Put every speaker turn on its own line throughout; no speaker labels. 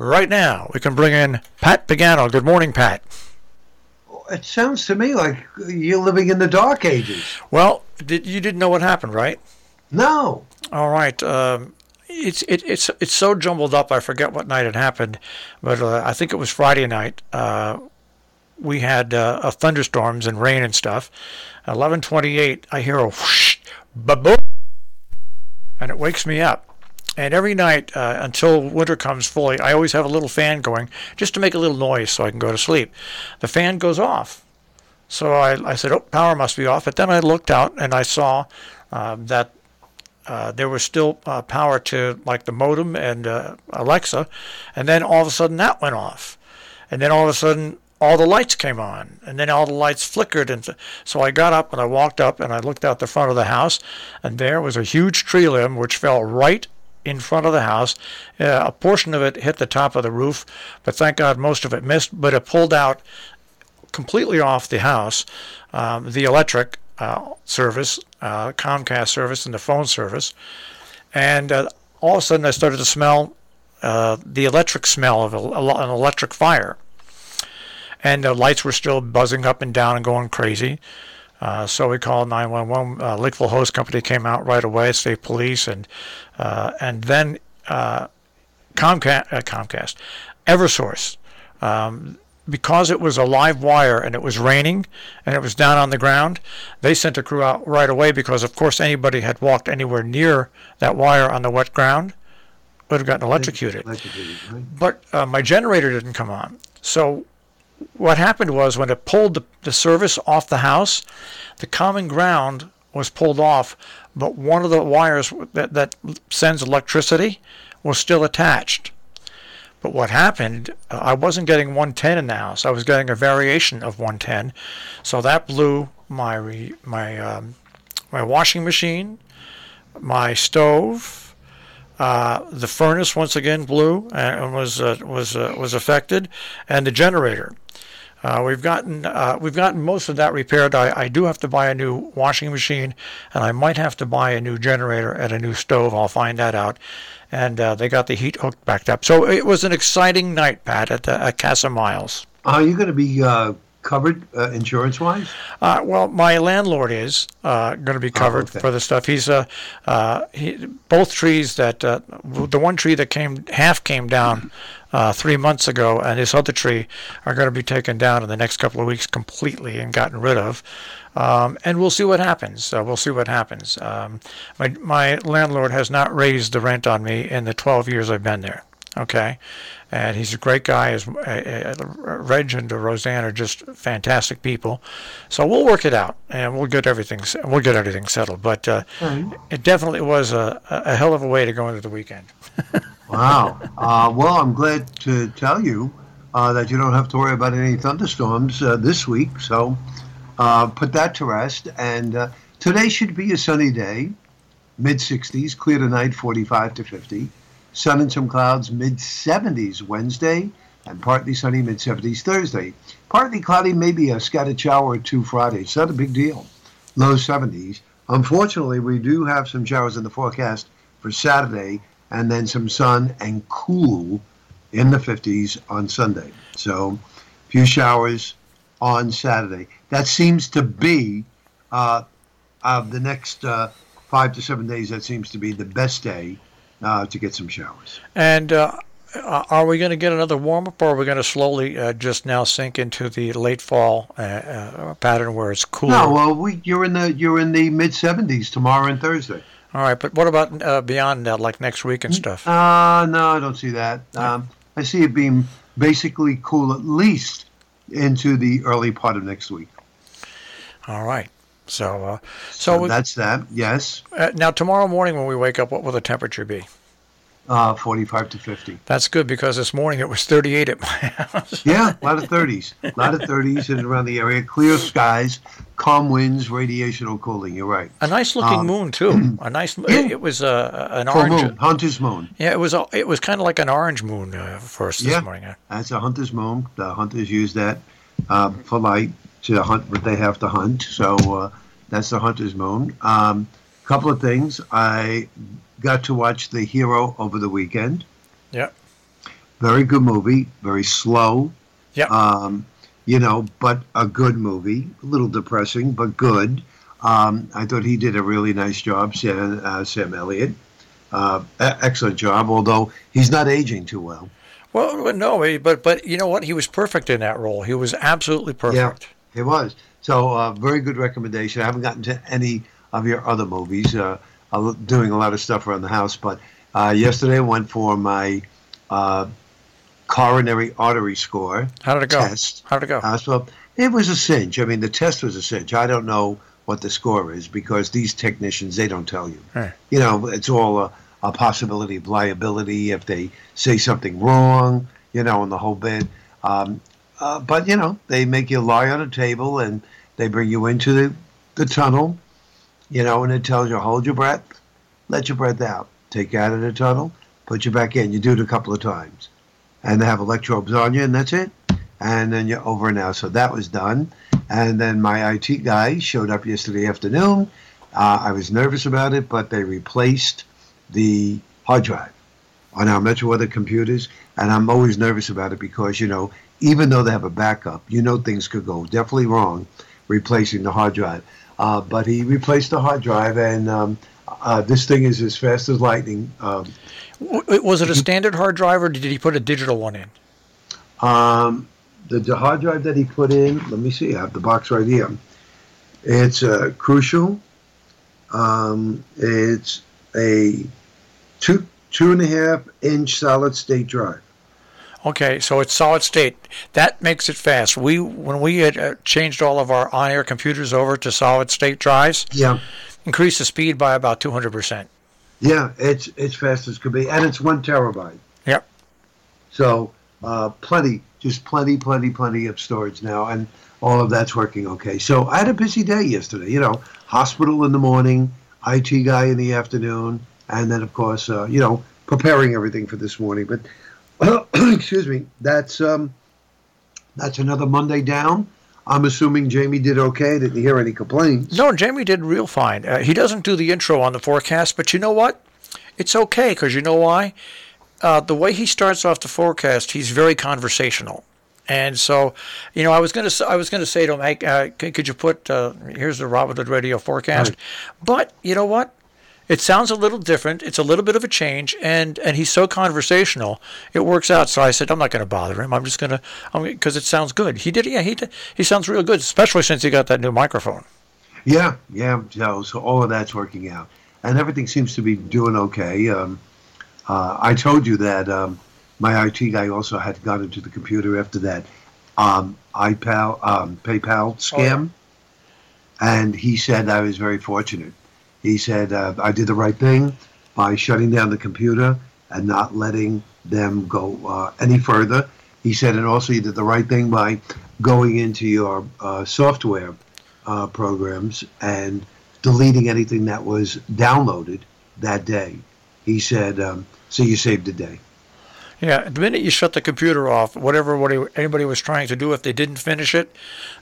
right now. We can bring in Pat Pagano. Good morning, Pat.
It sounds to me like you're living in the dark ages.
Well, you didn't know what happened, right?
No.
All right. It's so jumbled up. I forget what night it happened, but I think it was Friday night. We had thunderstorms and rain and stuff. 11:28, I hear a whoosh, ba-boom, and it wakes me up. And every night until winter comes fully, I always have a little fan going just to make a little noise so I can go to sleep. The fan goes off. So I said, oh, power must be off. But then I looked out and I saw that there was still power to like the modem and Alexa. And then all of a sudden that went off. And then all of a sudden all the lights came on. And then all the lights flickered. And so I got up and I walked up and I looked out the front of the house. And there was a huge tree limb which fell right in front of the house. A portion of it hit the top of the roof, but thank God most of it missed, but it pulled out completely off the house, the electric service, Comcast service, and the phone service. And all of a sudden I started to smell the electric smell of an electric fire. And the lights were still buzzing up and down and going crazy. So we called 911. Lakeville Hose Company came out right away, state police, and then Comcast, Eversource, because it was a live wire and it was raining and it was down on the ground, they sent a crew out right away because, of course, anybody had walked anywhere near that wire on the wet ground would have gotten electrocuted. Right. But my generator didn't come on. So what happened was when it pulled the service off the house, the common ground was pulled off, but one of the wires that sends electricity was still attached. But what happened, I wasn't getting 110 in the house. I was getting a variation of 110. So that blew my washing machine, my stove, the furnace once again blew and was affected, and the generator. We've gotten most of that repaired. I do have to buy a new washing machine, and I might have to buy a new generator and a new stove. I'll find that out. And they got the heat hooked back up. So it was an exciting night, Pat, at Casa Miles.
Are you going to be covered insurance-wise?
Well, my landlord is going to be covered for the stuff. He's both trees that the one tree that came down 3 months ago, and this other tree are going to be taken down in the next couple of weeks completely and gotten rid of. And we'll see what happens. My landlord has not raised the rent on me in the 12 years I've been there. Okay, and he's a great guy. Reg and Roseanne are just fantastic people. So we'll work it out, and we'll get everything settled. But it definitely was a hell of a way to go into the weekend.
Wow. Well, I'm glad to tell you that you don't have to worry about any thunderstorms this week. So put that to rest. And today should be a sunny day, mid-60s, clear tonight, 45 to 50. Sun and some clouds, mid-70s Wednesday, and partly sunny, mid-70s Thursday. Partly cloudy, maybe a scattered shower or two Friday. It's not a big deal. Low 70s. Unfortunately, we do have some showers in the forecast for Saturday, and then some sun and cool in the 50s on Sunday. So, a few showers on Saturday. That seems to be, of the next 5 to 7 days, that seems to be the best day to get some showers.
And are we going to get another warm-up, or are we going to slowly just now sink into the late fall pattern where it's cooler?
No, well, you're in the mid-70s tomorrow and Thursday.
All right, but what about beyond that, like next week and stuff?
No, I don't see that. I see it being basically cool at least into the early part of next week.
All right. So
that's that, yes.
Now, tomorrow morning when we wake up, what will the temperature be?
45 to 50.
That's good, because this morning it was 38 at my house.
Yeah, a lot of 30s. A lot of 30s in and around the area. Clear skies, calm winds, radiational cooling. You're right.
A nice looking moon, too. A nice moon. Yeah. It was an orange
moon, Hunter's moon.
Yeah, it was kind of like an orange moon for us this morning.
That's a Hunter's moon. The hunters use that for light to hunt what they have to hunt. So that's the Hunter's moon. Couple of things. I got to watch The Hero over the weekend.
Yeah.
Very good movie. Very slow.
Yeah.
But a good movie. A little depressing, but good. I thought he did a really nice job, Sam Elliott. Excellent job, although he's not aging too well.
Well, no, but you know what? He was perfect in that role. He was absolutely perfect.
Yeah, he was. So, very good recommendation. I haven't gotten to any of your other movies. I'm doing a lot of stuff around the house, but yesterday I went for my coronary artery score.
How did it go?
Test.
How did it go?
So it was a cinch. I mean, the test was a cinch. I don't know what the score is because these technicians, they don't tell you.
Right.
It's all a possibility of liability if they say something wrong, and the whole bit. But, they make you lie on a table and they bring you into the tunnel, and it tells you, hold your breath, let your breath out, take you out of the tunnel, put you back in. You do it a couple of times. And they have electrodes on you, and that's it. And then you're over now. So that was done. And then my IT guy showed up yesterday afternoon. I was nervous about it, but they replaced the hard drive on our Metro Weather computers. And I'm always nervous about it because, even though they have a backup, things could go definitely wrong replacing the hard drive. But he replaced the hard drive, and this thing is as fast as lightning.
Was it a standard hard drive, or did he put a digital one in?
The hard drive that he put in, let me see, I have the box right here. It's Crucial. It's a 2.5-inch solid state drive.
Okay, so it's solid state. That makes it fast. When we had changed all of our on-air computers over to solid state drives, increased the speed by about 200%.
Yeah, it's fast as could be, and it's 1 terabyte.
Yep.
So plenty of storage now, and all of that's working okay. So I had a busy day yesterday. Hospital in the morning, IT guy in the afternoon, and then of course, preparing everything for this morning. But excuse me, that's another Monday down. I'm assuming Jamie did okay. Didn't hear any complaints.
No, Jamie did real fine. He doesn't do the intro on the forecast, but you know what? It's okay, because you know why? The way he starts off the forecast, he's very conversational. And so, I was going to say to him, hey, could you put, here's the Robert Hood Radio forecast. Right. But you know what? It sounds a little different. It's a little bit of a change, and he's so conversational, it works out. So I said, I'm not going to bother him. I'm just going to, because it sounds good. He did. He sounds real good, especially since he got that new microphone.
Yeah. So all of that's working out, and everything seems to be doing okay. I told you that my IT guy also had got into the computer after that PayPal scam, and he said I was very fortunate. He said, I did the right thing by shutting down the computer and not letting them go any further. He said, and also you did the right thing by going into your software programs and deleting anything that was downloaded that day. He said, so you saved the day.
Yeah, the minute you shut the computer off, whatever anybody was trying to do, if they didn't finish it,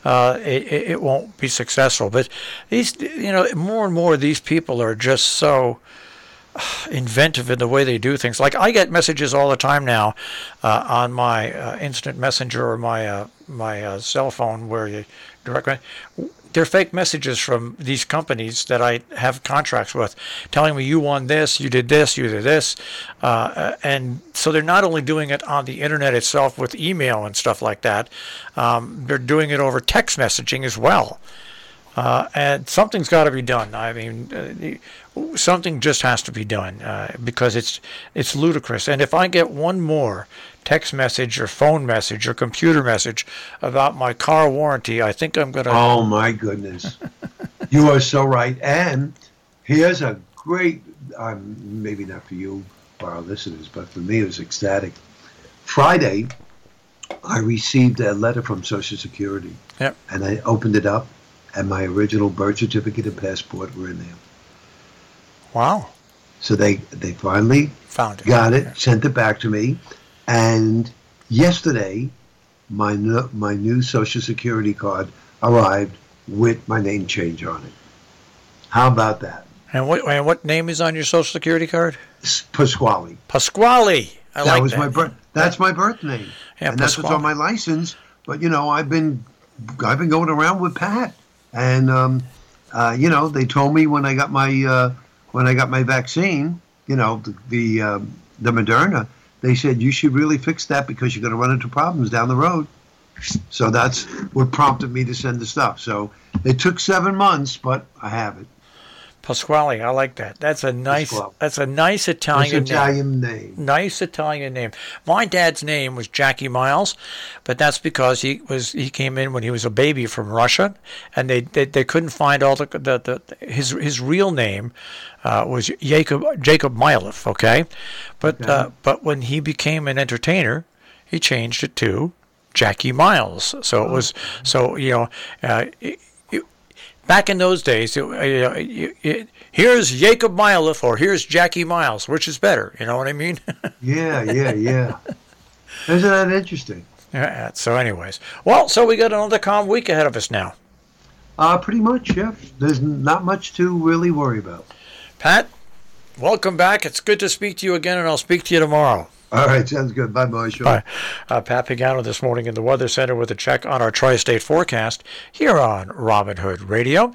it won't be successful. But these, more and more these people are just so inventive in the way they do things. Like I get messages all the time now on my instant messenger or my cell phone where you direct. They're fake messages from these companies that I have contracts with, telling me you won this, you did this, and so they're not only doing it on the internet itself with email and stuff like that, they're doing it over text messaging as well. And something's got to be done. I mean, something just has to be done because it's ludicrous. And if I get one more text message or phone message or computer message about my car warranty, I think I'm going to...
Oh, my goodness. You are so right. And here's a great, maybe not for you or our listeners, but for me it was ecstatic. Friday, I received a letter from Social Security.
Yep.
And I opened it up, and my original birth certificate and passport were in there.
Wow.
So they finally
found it,
got it, sent it back to me. And yesterday, my new Social Security card arrived with my name change on it. How about that?
And what name is on your Social Security card?
Pasquale.
Pasquale. I like
was
that.
my birth. That's my birth name,
Yeah,
and that's what's
Pasquale.
on my license. But I've been going around with Pat, and they told me when I got my vaccine, the Moderna, they said you should really fix that because you're going to run into problems down the road. So that's what prompted me to send the stuff. So it took 7 months, but I have it.
Pasquale, I like that. That's a nice.
Pasquale.
That's a nice Italian
It's
name.
Italian name.
Nice Italian name. My dad's name was Jackie Miles, but that's because he came in when he was a baby from Russia, and they couldn't find all his real name was Jacob Mileff. Okay, but when he became an entertainer, he changed it to Jackie Miles. So it was back in those days, here's Jacob Mileff or here's Jackie Miles. Which is better? You know what I mean?
Yeah. Isn't that interesting?
Yeah. So, anyways, so we got another calm week ahead of us now.
Pretty much, yeah. There's not much to really worry about.
Pat, welcome back. It's good to speak to you again, and I'll speak to you tomorrow.
All right, sounds good. Bye, Marshall.
Bye. Pat Pagano this morning in the Weather Center with a check on our tri-state forecast here on Robin Hood Radio.